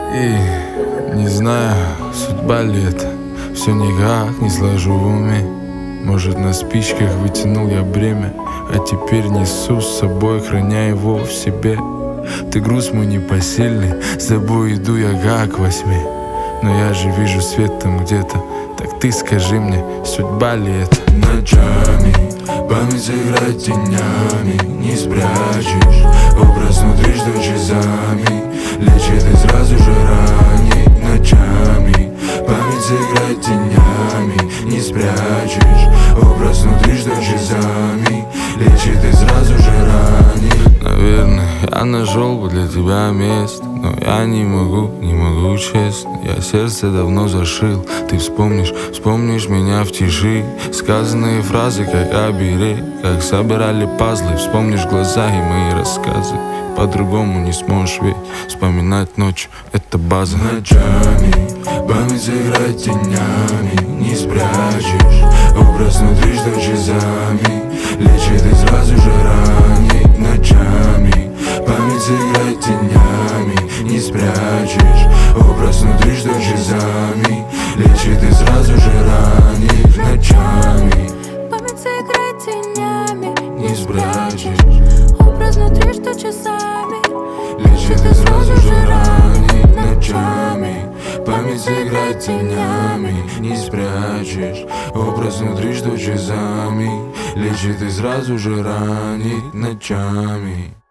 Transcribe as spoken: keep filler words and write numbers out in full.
И не знаю, судьба ли это, все никак не сложу в уме. Может, на спичках вытянул я бремя, а теперь несу с собой, храня его в себе. Ты груз мой непосильный, с тобой иду я как во сне. Но я же вижу свет там где-то, так ты скажи мне, судьба ли это? Ночами память играет тенями, не спрячешь. Образ внутри ждет часами, лечит и сразу же ранит. Ночами память играет тенями, не спрячешь. Образ внутри ждет часами, лечит и сразу же ранит. Наверное, я нашел бы для тебя место, но я не могу, не могу, честно. Я сердце давно зашил. Ты вспомнишь, вспомнишь меня в тиши. Сказанные фразы, как оберег, как собирали пазлы. Вспомнишь глаза и мои рассказы. По-другому не сможешь ведь вспоминать ночью, это база. Ночами память играет тенями, не спрячешь. Образ внутри ждет часами, лечит и сразу же ранит. Ночами память играет тенями, не спрячешь. Образ внутри ждет часами, лечит и сразу же ранит. Ночами память играет тенями, не спрячешь. образ внутри ждет часами, лечит и сразу же ранит. Ночами память играет тенями, не спрячешь. Образ внутри ждет часами, лечит и сразу же ранит. Ночами.